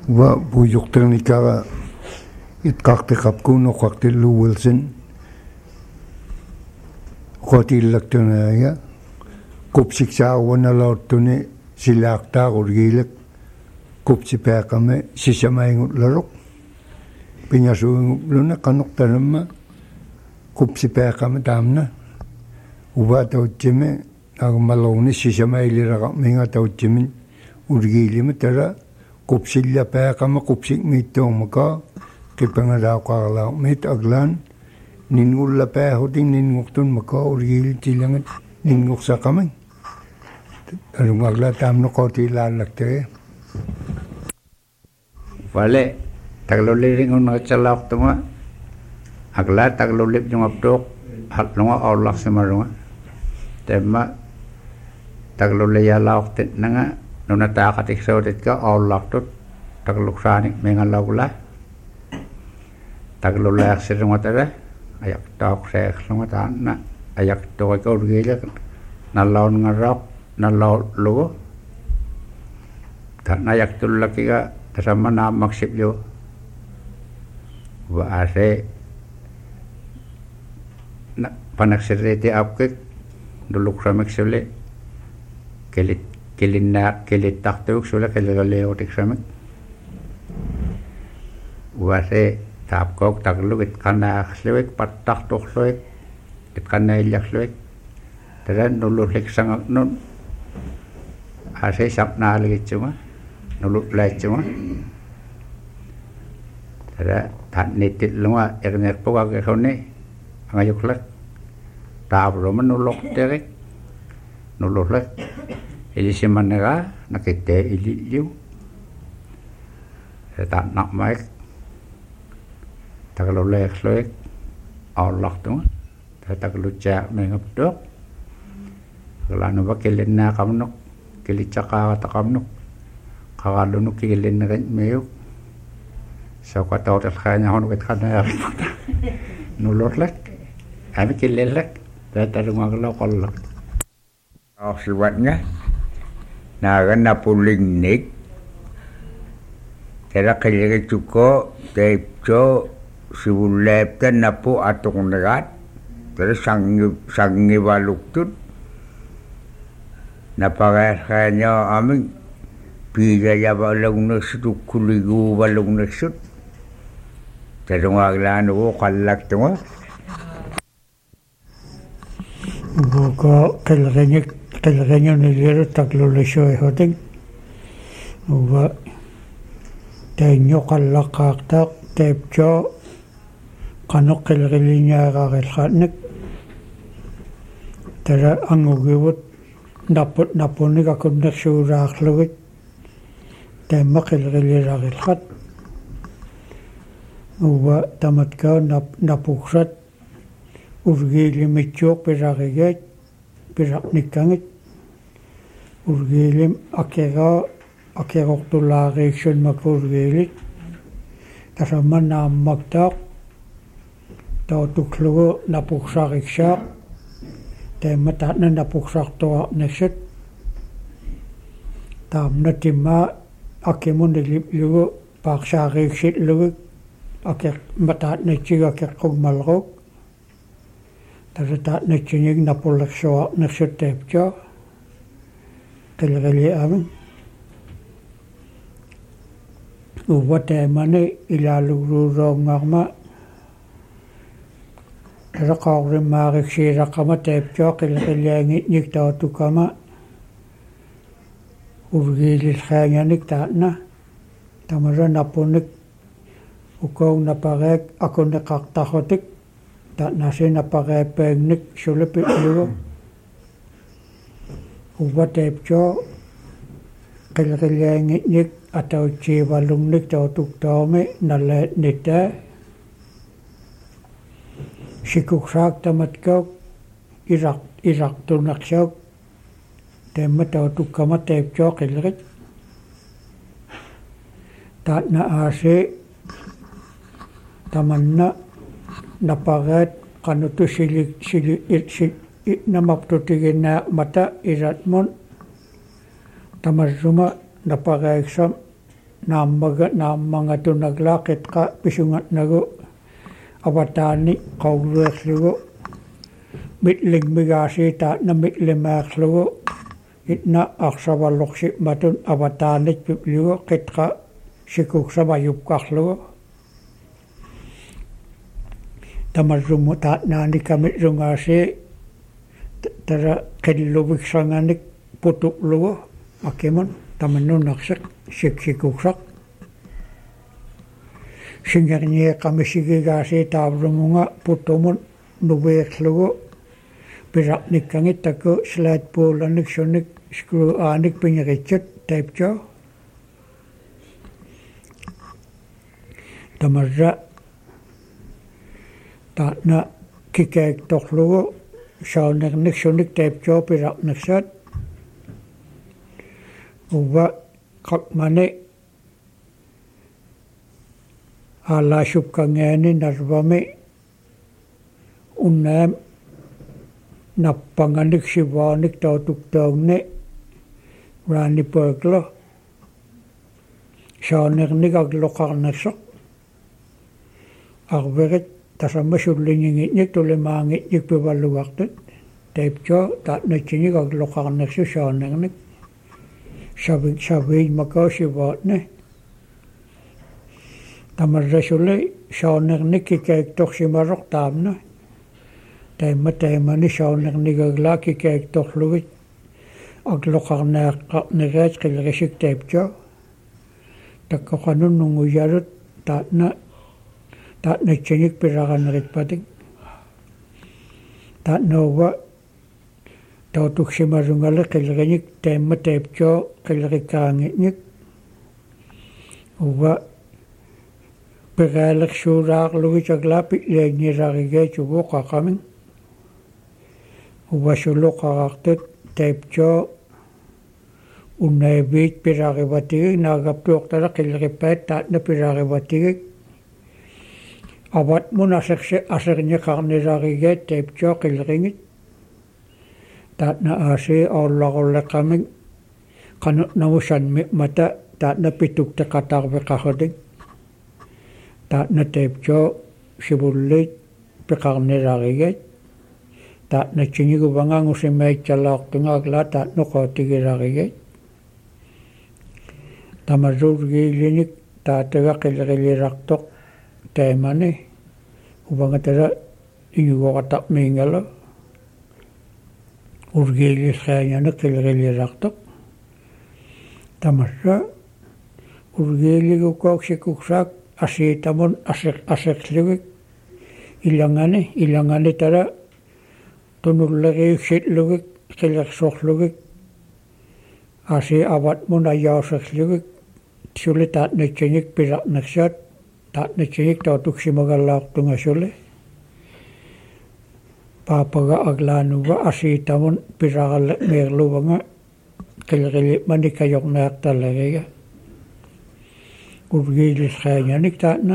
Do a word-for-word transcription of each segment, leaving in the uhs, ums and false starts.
wa buyukternikara itkaqtiqapkuun uqaqtilluuwilsin qotillaktunaya kupsiksaawanalauttuni silaaqtaaqurgiilak kupsipeaqame sisamaingutlaruk piñasuingutluna qanuqtanamma kupsipeaqame taamna uva tautsimi agmalawni sisamailiraqarminga tautsimin urgiilimi tara kupsillapeaqama kupsikmiittuumaka qipangalaaqaarlaarmit aglaan ningullapeahutin ninngurtunmaka urgiilitilangat ningursaqamang alungagla taamno qotilaallaktere vale tagloliring unachalaqtunga agla taglolip jungaptok hatlunga aulaqsimarunga temma tagloliyalaaqtit nanga nunataaqatiksauditka aulaqtut tagluksaani mengalagula taglolaaqsirunga tara ayak taaqseeqlunga taanna ayak toika urgiilak nallaun ngaraq nallaun lugu tanna ayak tullakiga tasamma naammaksipyo wa ase na panaksirriti apkik duluksameksule kelit kelinna kelittaqtuuksule kelilaleotiksamek wa ase taapkook taglugit qanaaqsluik pattaqtuqluik itqannaillaqluik taran nululliksangaqnun ase sapnaaligitsunga nulutlaitsunga tara tannitillunga ernerpugagehunni angayuklak taabruma nulokterik nulullak ilisimanega nakitte ililliu tatnaqmaik tagalulleeqluik aullartunga tatagluccaaq mengaptuq galanuba kilinnaaqamnuq kilitsaqaarataqamnuq qarallunuk kilinnerit miyuk sokatautelxaanahunukit qanaaripata nulullak ami kilillak tatalungagloqollaq arsiwatnga naaganna pullinnik teraqilligituko teipso sibullaapta napu atuqnegaat tere sangi sangivaluktut napagaasqaanyo amin piigayavalugnaqsut ukkuliguuvalugnaqsut terungaaglaanugu qallaktunga uga qilqiñik qilqiñuniliru taklullisuihutik uga tainño qallaqaaqtaaq teipcho qanuq qilqiliñaaqaqilqaatnik tara angugivut naput napunik akunneqsuuraaqlugit taimma qilqiliraqilqat uva tamatkao napuqsat urgiilimitsuuq piraqigaat piraqnikkangit urgiilim akegaa akeqortulaariiksunmaku urgiilit tasamma naammaktaaq tautuklugu napuqsariqsaaq taimma taatna napuqsartuarnersut taamna timmaa akimuniliplugu paaqsaariiksitlugu akeq mataatnatsiga akeqqugmalruuk tasa taatnatsinik napullersuarnersut taiptio qilqiliamin uva taimani ilaalugruuroongarma tasaqaurrimmaariksiiraqama taiptio qilqiliangitnik tautukama urgiililxaanganik taatna tamara napunik ukoong napareek akuneqartarrutik taatnasi napareepeegnik sulipitlugu uva taiptio qilqiliangitnik atautsiivalungnik tautuktaumi nalaatnitaa sikuksaak tamatkauk iraq iraqtunaqsauk taimma tautukkama taiptio qilqit taatna aasi tamanna napareet qanutu silik sili namaptutiginnaaq mata iratmun tamarsuma napareeksam naammaga naammangatunagla qitqa pisungatnagu avataani qawluerlugu mitlingmigaasi taatna mitlimaaqlugu itna aqsavalluqsi matun avataanit piplugu qitqa sikuksamayupqarlugu tamarrumu taatnaani kamirrungaasi tara qilluviksanganik putuqlugu akimun tamannunaqsiq siksikuksaq singernie qamisigigaasi taavrumunga putumun nuveerlugu piraqnikkangit taku slaatpuulanik sunik skru aanik pingeritsut taipjo tamarra taatna kikeektorlugu saanernik sunik taipjo piraqniksat uva qaqmani aalaasupkangaani narvami unnaam nappanganik sivaanik tautuktaungne raanipööklo saanernik agloqarnersoq arverit tasamma sulliñingitñik tulimaangitñik pivallugartut taipjo taatnatsiñik agloqarnersu saanernik savik saviiñ makau sivaatne tamarrasuli saanernik kikeektorsimaroq taamna taimma taimani saanernikagla kikeektorlugit agloqarneaqqarneriat qillerisik taipjo takkoqanun nunguyalut taatna taatnatsiñik piraqaneritpatik taatnauva tautuksimarungali qilleriñik taimma taipjo qillerikkaangitñik uva pegaalersuuraarlugit agla pitliagnirarigeetugu qaqamin uvasuluqarartut taipjo unnaivit pirarivatigik naagaptuortala qillerippaat taatna pirarivatigik avatmun aserse aserniqarnilarigeet taipjo qilleringit taatna aasi aullarulleqamik qanutnamusanmi mata taatna pitukteqatarveqarrutik taatna taipjo sivullit piqarnilarigeet taatnatsiñiguvangangusimaitsalаартунгаagla taatnoqootigilarigeet tamarruurgiilinik taataga qillerilirartoq taimani uvangatala iñugoqataqmiingalo urgiilisqaañani qillerilirartoq tamarra urgiiligukooqsikuksaak asiitamun aseq aseqlugik ilangani ilangani tala tunulleriuksitlugik qillersorlugik asi avatmun ayaaserlugik suli taatnatsiñik pilaqnersaat taatnatsiñik tautuksimagallaartungasuli paapaga aglaanuga asiitamun piraqalle meerluvanga qillerilipmani kajornaaqtalleriga urgiilisqaañanik taatna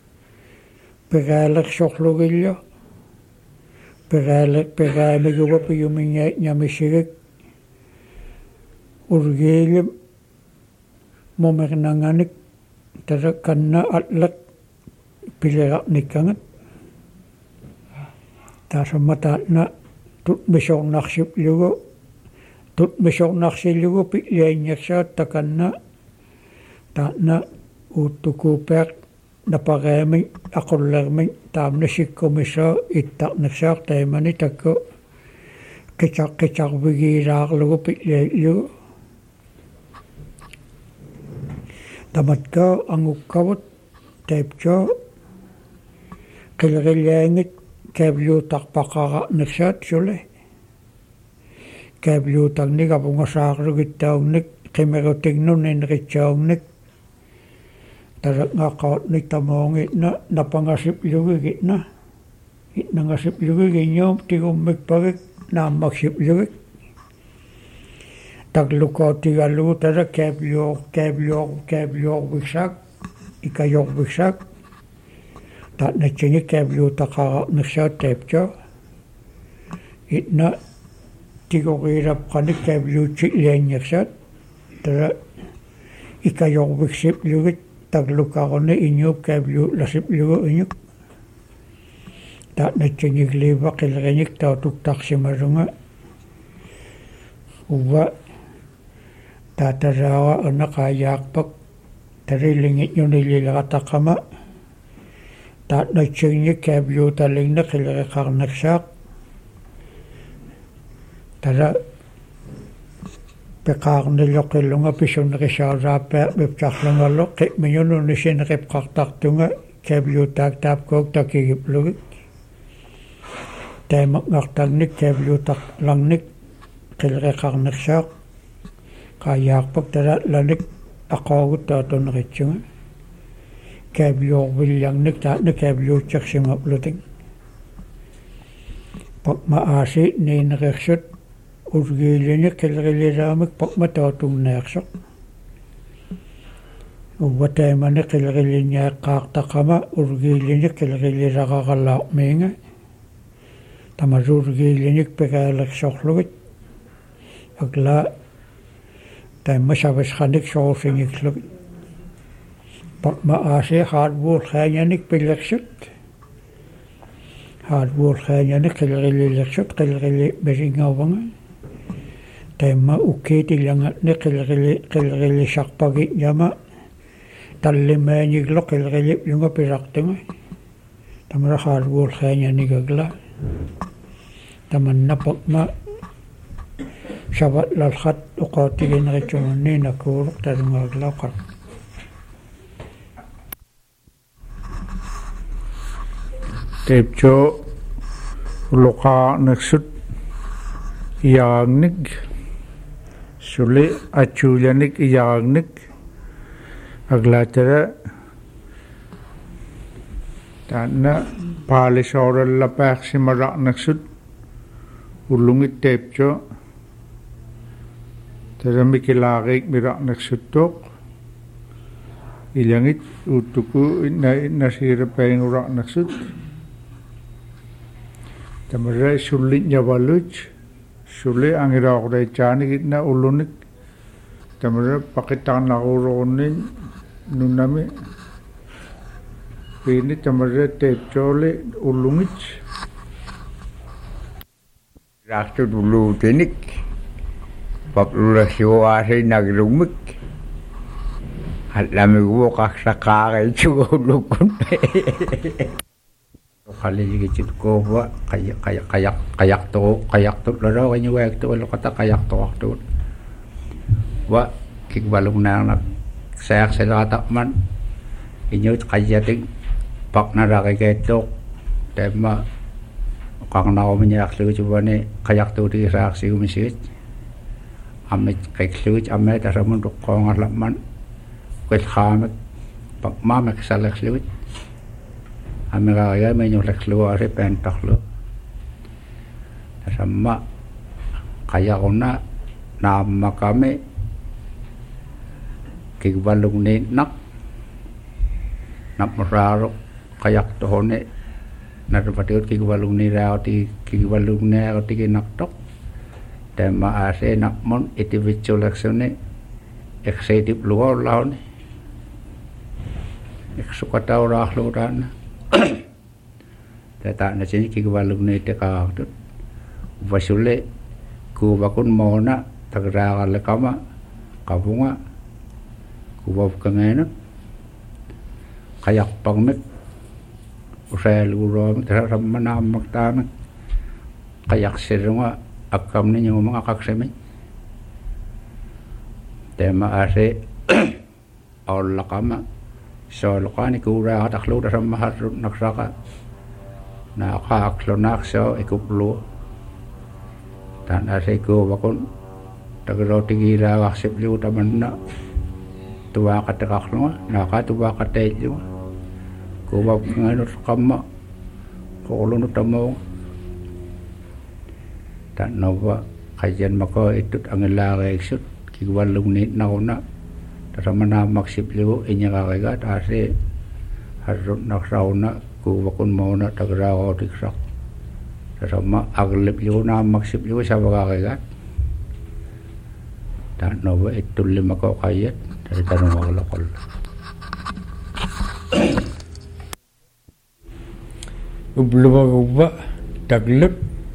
pegaalersorlugillo pegaale pegaamiguva piyumiñañamisigik urgiilim momernanganik tara kanna atlaq pileraqnikkangat taasamma taatna tutmisornarsilugu tutmisornarsilugu pitliaññersaat takanna taatna uuttukuupeaq napagaamiñ aqullermiñ taamna sikkumisoo ittaqnersaaq taimani takku qicaq qicaqvigiiraarlugu pitliaillugu tamatkau angukkavut taipjo qillerilliaangit kaavluutaqpaqaraqnersaat suli kaavluutagnik apungasaarlugittaugnik qimerutignun inritsaugnik taraqngaqautnik tamoongitna napangasipllugigitna itnangasiplugigiñoom tigummikpagik naammaksipllugik taglukootigallugu tara kaavluor kaavluor kaavluorviksaak ikajorviksaak taatnatsiñik kaavluutaqaraqnersaat taipjo itna tigoriirapqanik kaavluutsilianñersaat tara ikajorviksip lugit taglukarone inyup kablu lasip lugu inyuk ta natchingik leva qilrenik ta tuktaksimarunga uwa ta tarawa ana qayaqpak tarilingit yunililaqataqama ta natchingik kablu talingna qilreqarnaksaaq tara peqaarnilloqillunga pisunnerisaasaappa miptarlungallo qimmiununnisinneqipqartartunga kabluutaak taapkook takigiplugik taimaqnartarnik kabluutarlarnik qilreqarnersaaq qaayaarpak tara lanik aqoogut taatuneritsunga kabluorvillarnik taatna kabluutsersimaplutik pakma aasi niinerersut urgiilini qilriliraamik pakma taatungneersoq uwataimani qilriliniaqqaartaqama urgiilini qilriliraqaqalaarmiinga tamaruurgiilinik pegaalersorlugit akla taimma savasqanik soorsingiklugit pakma aasi haadvuulqaañanik pilersut haadvuulqaañanik qilrililersut qilrili mesingauvanga taimma ukkiitillangatni qilrili qilrilisarpagi yama tallimaañiglo qilrilipyunga pisartunga tamara haadvuulqaañanigagla tamanna pakma savatlalqat uqaatigineritsugunni nakuuruq talungaaglaaqar tepcho luqa neksut yaagnik sule achulianik yaagnik aglatara tanna paalisoralla paaxsimara neksut ulungit tepcho taramikilaarik mira neksuttoq ilangit utuku inna nasira paingura neksut tamara sulit nyawaluj suli angiraaqday chaanigitna ulunik tamara paqitarnaruuruunnin nunami piini tamara tepchoole ulungit raastut uluutinik paplulasiuaasi nagrumik allamiguuqarsaqaaqaitsuguulukun qalligit kowa qayak qayak qayak qayak to qayak to laro kanyu wek to lo kata qayak to waktu wa kikbalung nang sayak selata man inyo qayating pakna ra ketok tema kang naw minyak lu cubane qayak to di rak siu misit amit kaiklu amet aramun kong alaman kwet khamet pakma mek salak lu Amerika menyulik keluar dari pentak lo, sama kayak ona nama kami kibalung ni nak nak merarok kayak tohone narpatiut kibalung ni rauti kibalung ni rauti nak tok, tema ase nak mon individual aksone eksekutif luar lawan, eksekutif orang luaran. Tata na sini kibalung ni teka tut wasule ku bakun mona tagra lekama kabunga ku bab kangena kayak pangmet usai luro terhadap mana maktan kayak serunga akam ni ngomong akak semi tema ase Allah kama so lokani kura taklu dalam mahar naksaka na kaklo nakso ikuplo dan asiko bakon tagro tigira waksip liu taman na tuwa katakaklo na katuwa katay liu kubab ngano kama kolon tamo dan nawa kajian mako itut angilare iksut kiwalung ni nauna ramana maksip liu inya kagagat ase harun nakrauna ku bakun mauna tagrao dikrak sama aglip liu na maksip liu sa kagagat dan nawa itul lima ko kayat dari tanung maglokol ubluba taglut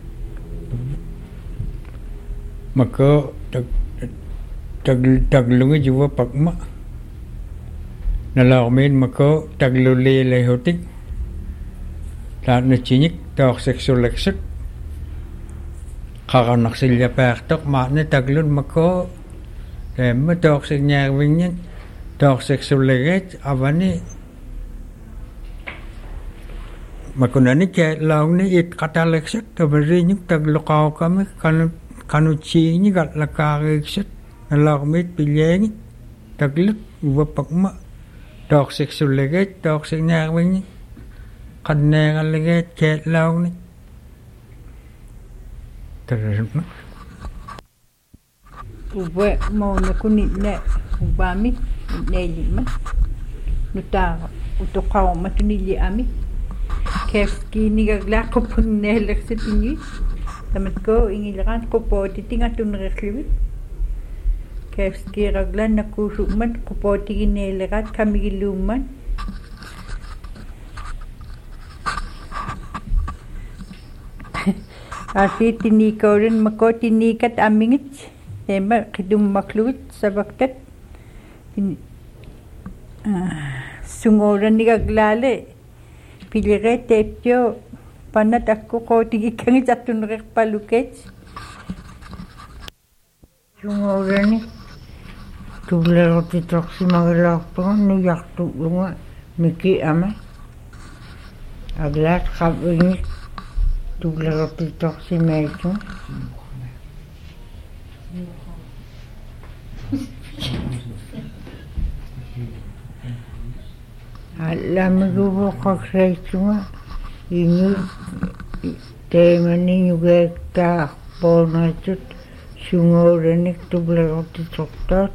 maka tag tag taglungi juga pakma nalamin maka tagluli lehotik lahat na chinik tok sexual exit kakanak silya paktok ma na taglun maka em tok sek nyarwingen tok sexual exit avani makunani ke laung ni it kata lexet tabari ni taglukau kami kan kanu chi ni gat lakare exet nalakmit pilyeng taglut wapakma tok sexual exit tok sek nyarwingen kan nengal lagi ke laung ni terus uwe mau nakuni ne ubami ne lima nuta utokau matuni ami kefki ni gagla ko punne lekset ini tamat ko ingilkan ko poti tinga tun rekliwit kefki gagla nakusuman ko poti ne lekat kami giluman Asi tini kaurin mako tini kat amingit tema kidum makluit sabaktat sungoran ni gaglale pilire tepyo panat aku ko tigi kangit atun rek paluket sungoran ni tulero titoksi magalak to ni yaktu lunga miki ama aglat kabini tulero titoksi meito alam rubo kakreituma ini temani juga tak pernah cut sungorenik tulero titoktot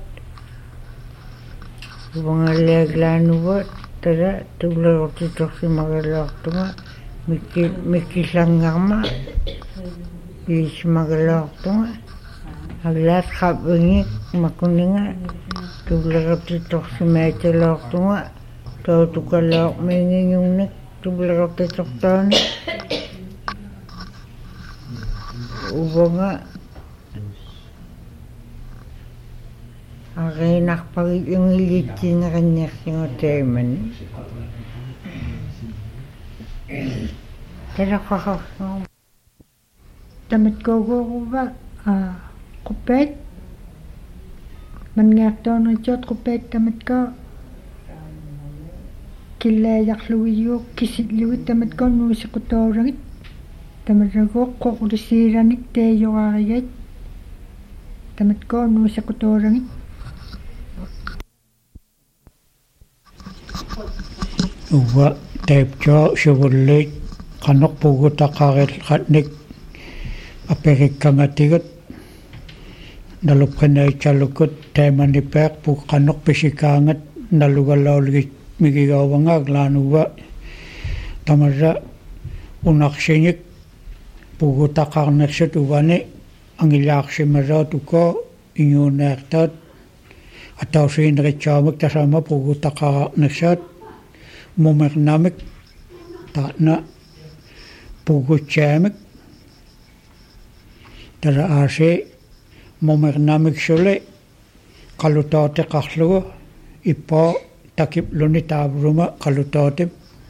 bangaleg lanuwa tera tulero titoksi magalak to Miki miki sangama is magalok to aglat khabungi makuninga tublak titok semete lok to to tukalok menging nik tublak titok ton ubonga arenak pagi yung litin kanyak yung temen Kaya ko damit ko ko ba ah kupet man ngak to no jot kupet damit ko kila yak luyo kisit luyo damit ko no si ko to rangit damit ko ko ko siranik te yo ayet damit ko no si ko to rangit uwa tep jo Chevrolet kanok pugo takaret katnik aperikangatigot nalupkanay chalukot temani pek pu kanok pesikangat nalugalaw lagi migigawangag lanuwa tamarra unaksinyik pugo takarnekset uwane ang ilaksimaraw tuko inyunektat ataw sinrichamik tasama pugo takarnekset mumernamik takna puguchamik tara ase mumernamik sule kalutote kaklugo ipo takip luni tabruma kalutote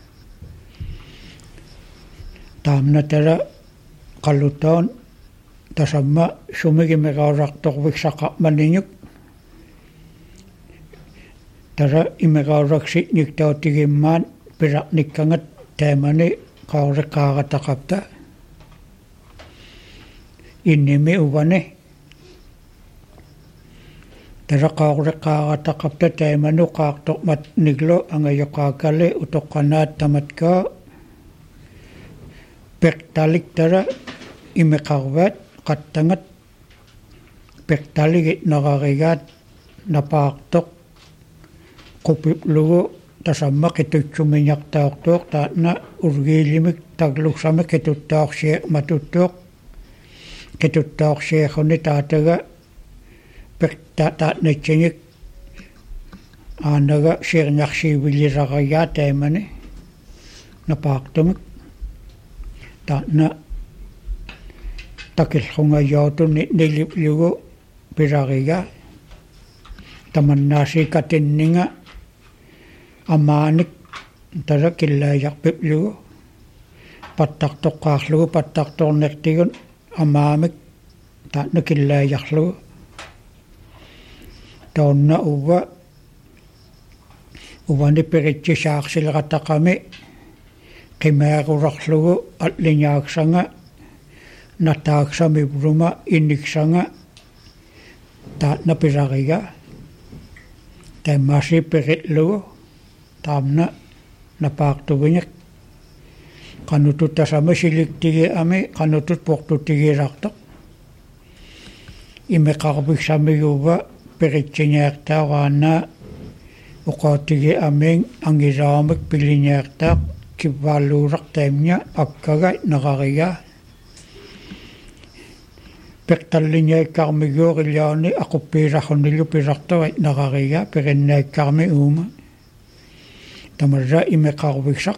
tamna tara kaluton tasama sumigi megarak tokwik saka maninyuk tara imegarak sitnik tau tigiman pirak nikangat temani kaure kagatakapta inimi uwane tara kaure kagatakapta temanu kaktok mat niglo angayokakale utokanat tamatka pektalik tara imekawat katangat pektalik nagarigat napaktok kupip lugo tasama ketut minyak taok tak na urgilimik tagluk sama ketut taok syekh matutok ketut taok syekh ni tataga pek tak tak nechenyik аанага сиернарсиивилисарая таимани напаартумик таана такиллунгаяутуни нилиплугу пиларига таманнааси катиннинга амааник тара киллааяарпиплугу паттартоққаарлугу паттарторнертигун амаамик таана киллааярлугу таунна ува увани перитсисаарсилератақами qimaarularlugu allinyaaksanга nataaksami inniksanga taatna pilariga taimmaasi peritlugu taamna napaartugiñak qanutut tasama siliktigiami qanutut portutigilartoq imeqarpiksamiguva peritsiñaartaaraana uqaatigi aming angilaamik piliñaartaaq kivvaalluulartaimña akkaga naqariga pertalliñaikkarmiguurilluani aquppiilarrunillu pilartavait naqariga perinnaikkarmi uuma tamarra imeqarpiksaq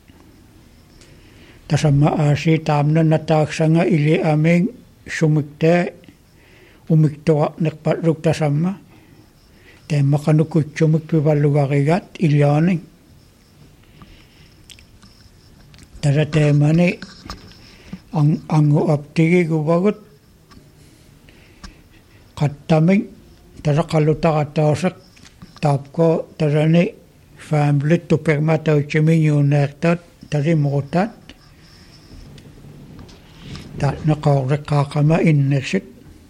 tasamma aasi taamna nataaksanga ili aming sumiktaa umiktoraqnerpalluk tasamma taimaqanukutсумик пиваллугаригаат илиаани таратаамани ан ангу аптигигувагут qattaming taraqalutarataarsaq taapko tarani family tupermatauchimiñuunaartaat tarimorutaat taatnaqaorriqqaaqama innersit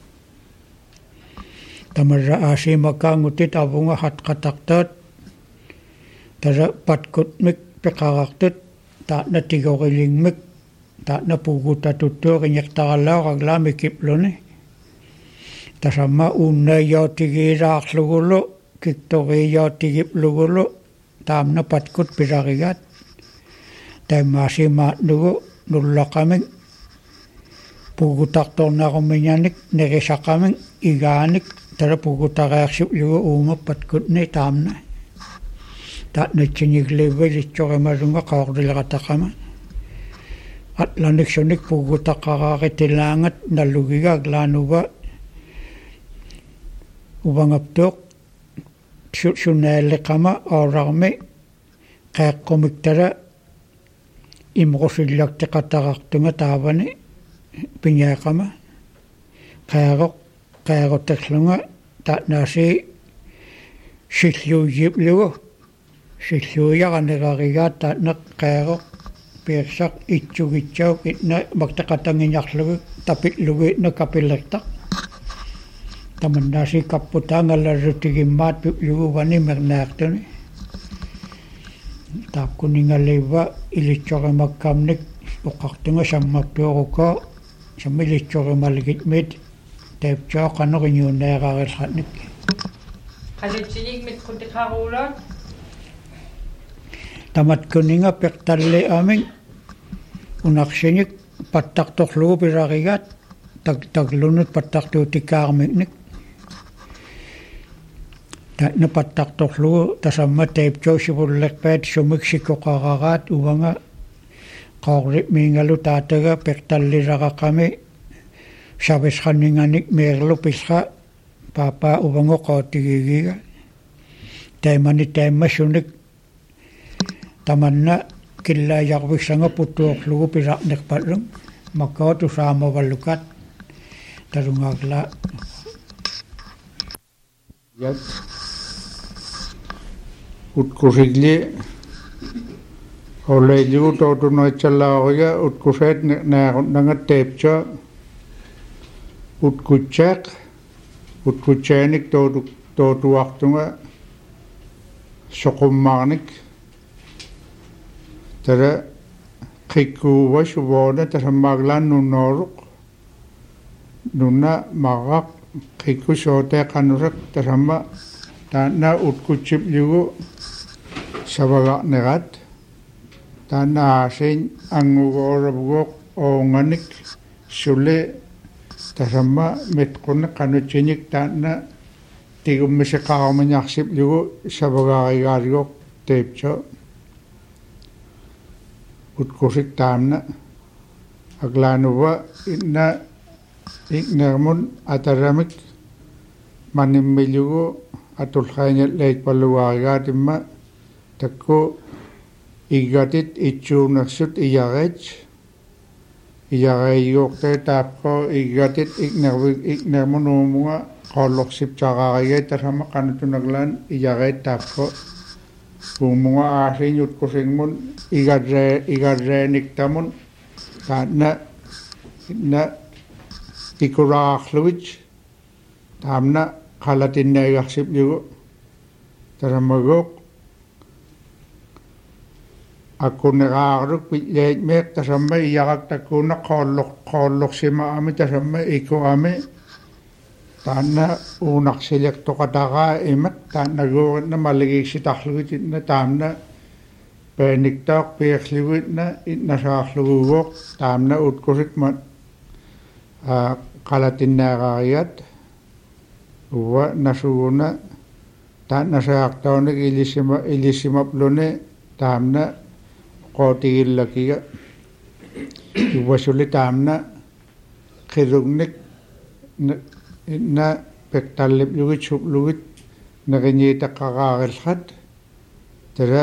tamarra aasiimakaangutit avunga hatqataqtaat tara patkutmik peqarartut taatna tigorilingmik taatna pugutatuttuuriñertaralaaraglaamikipluni tasamma uunnaiyautigiraarlugulu kiktoriiyautigiplugulo taamna patkut pilarigaat taimmaasimaatnugu nullaqamik pugutartornarumiñanik nerisaqamik igaanik tara pugutariarsilugu uuma patkutni taamna taatnatsiñigliivvilitsoqimalunga qaordilerataqama atlaniksunik pugutaqaraaritilaangat nallugigaak laanuga uvangaptuq sunaalleqama aurarmi qaaqqumik-tara imrusillarteqatarartunga taavani piñaaqama qaaroq qaarotarlunga taatnaasi silluuyiplugu silluuyaranegarigaat taatna qaaroq piirsaq itsugitsauk itna maktaqatangiñarlugu tapitlugu itna kapillertaq tamannaasi kapputaangalarrutigimmaat piplugu-vani mernaartuni taapkuningalliiva ilitsoqimakkamnik uqartunga sammaptuuruko sammilitsoqimalgitmit taipchoo qanoriñuunaeraarillatnik qallitsinik mitqutiqaruulaat tamatkuninga pertalliaming unarsinik pattartorlugu pilarigaat tak taglunut pattartuutikaarmiknik taatna pattartorlugu tasamma taipchoo sivullerpaat sumik sikoqararaat uvanga qaorrimiingalu taataga pertalliraqaqami savisqaninganik meerlu pilqa paapa uvango qaatigigiga taimani taimmassunik tamanna killaajarviksanga puttuorlugu pilaqnerpallum makkaatu saamavallukat tarungaakla yat utkusigli olleiligu tootunoitsallaaruga utkuseet naarunnanga teepcha utkutsaaq utkutsaanik tootu tootuartunga soqummaarnik tara qikkuuva suvoona tasammaaglaan nunnooruq nunna marraq qikku sooteeqanusaq tasamma taanna utkutsipligu savagaqnerat taanna aasiin angugoораvugoq oonganik suli tasamma mitqunne qanutsinik taanna тигуммисеқарминиарсип лугу савагааригаалигоқ теипчо уткусик таамна аглаанува инна игнермун атарамик маниммилугу атулхаанят леикпаллугааригаатимма такку игатит итсуунерсут иярит иярайгоқтэй таапко игатит игнервик игнермунуумуга qolloqsiptaqarigai tasama qanatunaglaan iyarait taapko uumuga aasiin jutkusingmun igarre igarreeniktamun taanna na ikuraarlugit taamna qalatinnaigaqsiplugu tasamagoq akkuneraarluk pitleitmeeq tasama iyaraqtakkuuna qolloq qolloqsimaami tasama ikuami taanna uunarsilertoqataraa imat taannaguurinna maligiiksitarlugititna taamna peeniktaaq piirlugitna itnasaarluguugoq taamna utkusikmat qalatinnaaraariat uwa nasuguna taannasaartaunik ilisima ilisimapluni taamna qootigillakiga uwasuli taamna qilugnik inna pektallip lugit sup lugit naginyiitaqaqaarillat tera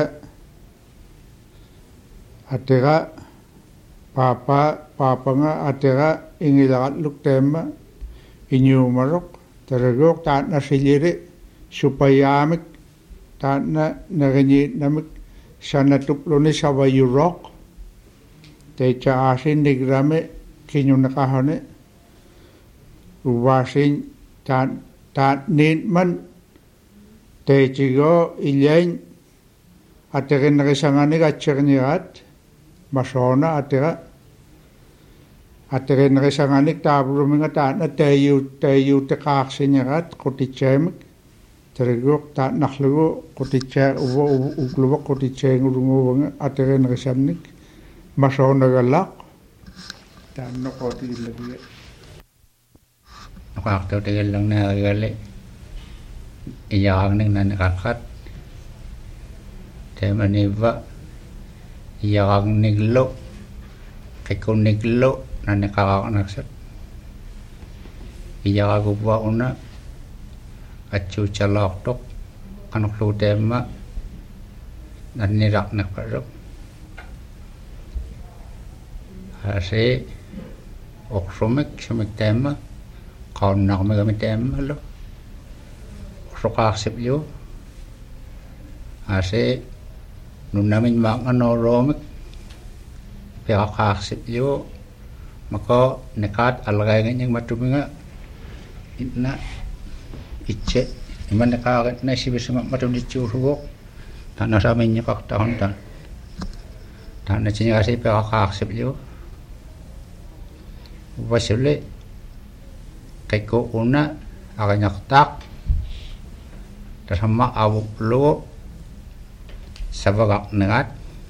atera papa papanga atera ingilaqatluk teemma iñuumaroq teragoq taanna silliri supayaamik taanna naginyiitnamik sanatupluni savayuroq teitsa aasinnigrami kiñunaqahani uwasin tan tan ninman tejigo ilain aterin risangani gatchernirat masona atera aterin risangani tabruminga tan teyu teyu teqaarsinerat qutichemik tergo tan nakhlugo quticha uwo ukluwa qutichengurunguwanga aterin risannik masona galaq tan noqotilagi waktu tegelang na gale iyang ning nan kakat temaniva iyang niglo kekon niglo nan kakak naksat iyang gubwa una acu calok tok kanok lu tema nan nirak nak parok hase oksomek somek tema còn nào mà mình tem lo sokak sepio ase nunna min mak ano romik pekak sepio maka nekat algai ngeng matuminga inna icce iman nekat na sibisma matum dicurugo tanah saminya pak tahun tan tanah cinya ase pekak sepio wasule kaiko una aganyaktak tasama awuk lo sabagak negat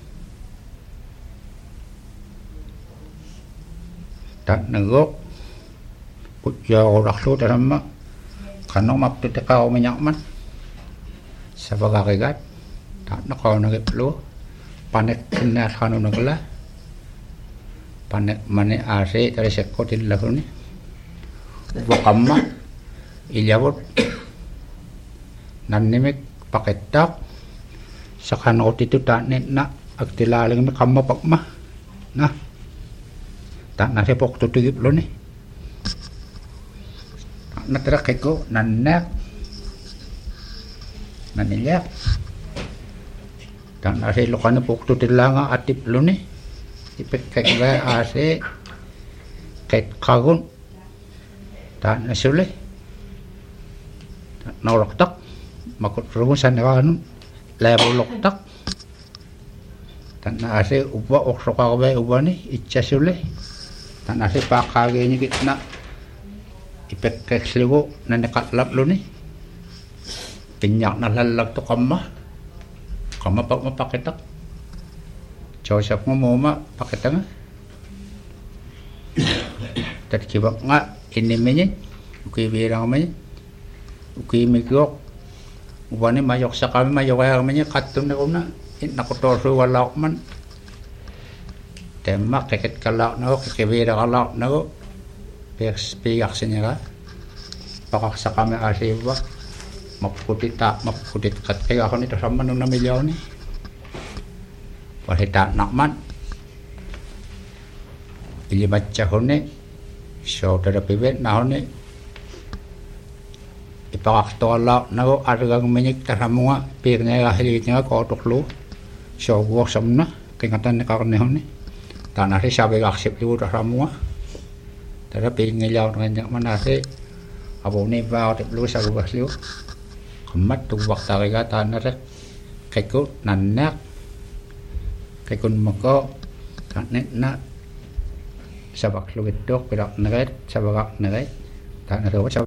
tak negok putya orak lo tasama kanong maptu tekau menyakman sabagak egat tak nakau nagip lo panek kena kanu nagla panek mane ase tari sekotin lahuni wakamma ilyawot nanimik paketak sakan otitu tanet na agtilaling na kamma pakma na tak nasi pok tutugip lo ni na terak ko nanak nanilyak tak nasi lokana pok tutilanga atip lo ni ipek kek ba ase kek kagun tak nasule tak naulok tak makut rumusan nawan level lok tak tak nase uba oksoka ba uba ni ichasule tak nase pakage ni kitna ipek keksligo na nakatlap lo ni pinyak na lalak to kamma kamma pak mapaketak josep mo moma paketanga tad kibak nga ini menye kuwi birang menye ukimikok wani mayok sa kami mayok manya katun na kuna nakotorsu walak man temak keket kalak na kekebira kalak na peks pigak sinya pakak sa kami asiwa mapukutit tak mapukutit kat kaya ako nito sama nung na milyon ni wahita nakman ili matcha hone so tada pibet na hone ipakak to ala na ko argang menyik taramua pirnya ahli nya ko toklu so go samna kengatan ne karne hone tanah ri sabe aksep lu taramua tada pirnya law nganyak manase abo ne ba te lu sa go basliu kemat tu waktu mereka tanah rek kekut nanak kekun mako kanet na sabak lu itu berak neret sabak neret tanah tu